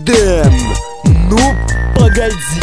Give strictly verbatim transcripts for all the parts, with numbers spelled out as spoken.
Дэн, ну погоди.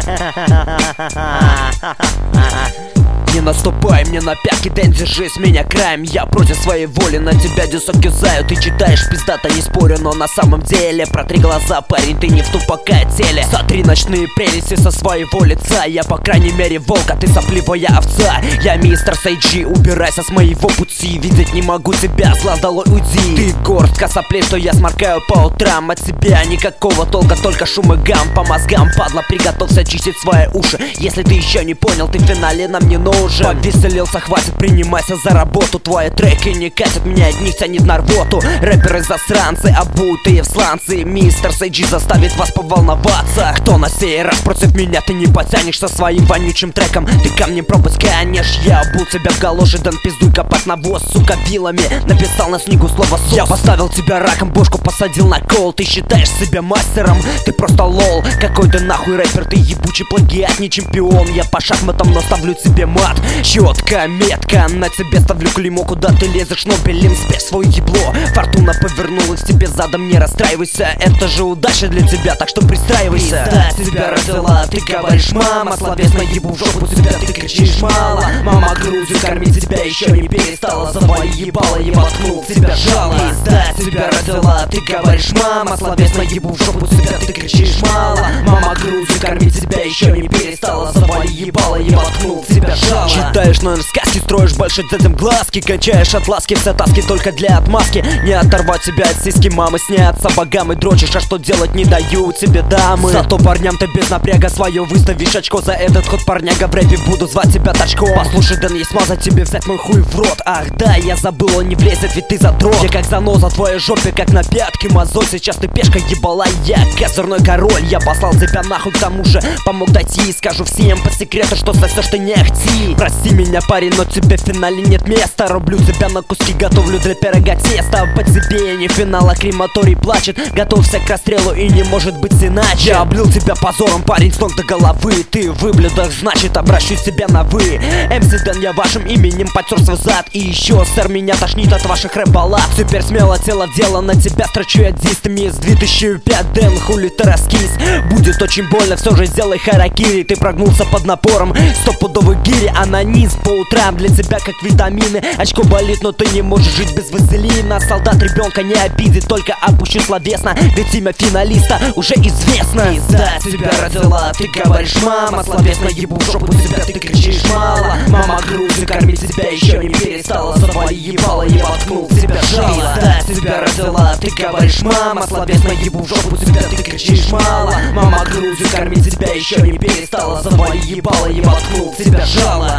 Не наступай мне на пятки, Дэн, держи с меня краем. Я против своей воли на тебя десок юзаю. Ты читаешь пиздато, не спорю, но на самом деле протри глаза, парень, ты не в тупака теле. Сотри ночные прелести со своего лица. Я по крайней мере волк, а ты сопливая овца. Я мистер Сейджи, убирайся с моего пути. Видеть не могу тебя, зла долой уйди. Ты горстка соплей, что я сморкаю по утрам. От тебя никакого толка, только шум и гам. По мозгам, падла, приготовься чистить свои уши. Если ты еще не понял, ты в финале нам не нужен. Повеселился, хватит, принимайся за работу. Твои треки не катят, меня от них тянет на рвоту. Рэперы засранцы, обутые в сланцы. Мистер Сейджи заставит вас поволноваться. Кто на сей раз против меня, ты не потянешь со своим вонючим треком. Ты камнем пропасть канешь. Я обул тебя в галоши, Дэн, пиздуй копать навоз. Сука, вилами написал на снегу слово сос. Я поставил тебя раком, бошку посадил на кол. Ты считаешь себя мастером, ты просто лол. Какой ты нахуй рэпер, ты ебучий плагиат, не чемпион. Я по шахматам, но ставлю тебе мат. Четко, метко, на тебе ставлю клеймо. Куда ты лезешь, Нобелем, спрячь свое ебло. Фортуна повернулась тебе задом, не расстраивайся. Это же удача для тебя, так что пристраивайся. Пизда тебя родила, ты говоришь мама. Словесно ебу в жопу тебя, ты кричишь мало. Мама грудью кормить тебя еще не перестала. За твои ебало я воткнул тебя жало. Пизда тебя родила, ты говоришь мама. Словесно ебу в жопу тебя, ты кричишь мало. Мама грудью кормить тебя еще не перестала. За твои ебало я воткнул тебя жало. Читаешь, наверное, сказки, строишь больше детям глазки. Качаешь от ласки, все таски только для отмазки. Не оторвать тебя от сиськи мамы, сняться богам и дрочишь, а что делать не дают тебе дамы. Зато парням ты без напряга свое выставишь очко. За этот ход, парняга, в рэпе буду звать тебя тачком. Послушай, Дэн, есть смазать тебе взять мой хуй в рот. Ах да, я забыл, он не влезет, ведь ты задрот. Я как заноза в твоей жопе, как на пятке мозоль. Сейчас ты пешка ебала, я козырной король. Я послал тебя нахуй, к тому же помог дойти. И скажу всем по секрету, что сосешь ты не ахти. Прости меня, парень, но тебе в финале нет места. Рублю тебя на куски, готовлю для пирога теста. По тебе не финала, крематорий плачет. Готовься к расстрелу и не может быть иначе. Я облил тебя позором, парень, с ног до головы. Ты в выблюдах, значит обращусь тебя на вы. эм си Дэн, я вашим именем потер свой зад. И еще, сэр, меня тошнит от ваших рэп-баллад. Теперь смело тело в дело, на тебя строчу я дистами. С две тысячи пятого, Дэн, хули ты раскис. Будет очень больно, все же сделай харакири. Ты прогнулся под напором стопудовой гири. Анонизм по утрам для тебя как витамины. Очко болит, но ты не можешь жить без вазелина. Солдат ребенка не обидит, только опущу словесно. Ведь имя финалиста уже известно. Пизда тебя родила, ты говоришь мама. Словесно ебу в жопу тебя, ты кричишь мало. Мама грудью кормить тебя еще не перестала. За твои ебало я воткнул тебя жало. Пизда тебя родила, ты говоришь мама. Словесно ебу в жопу тебя, ты кричишь мало. Мама грудью кормить тебя еще не перестала. За твои ебало я воткнул тебя жало.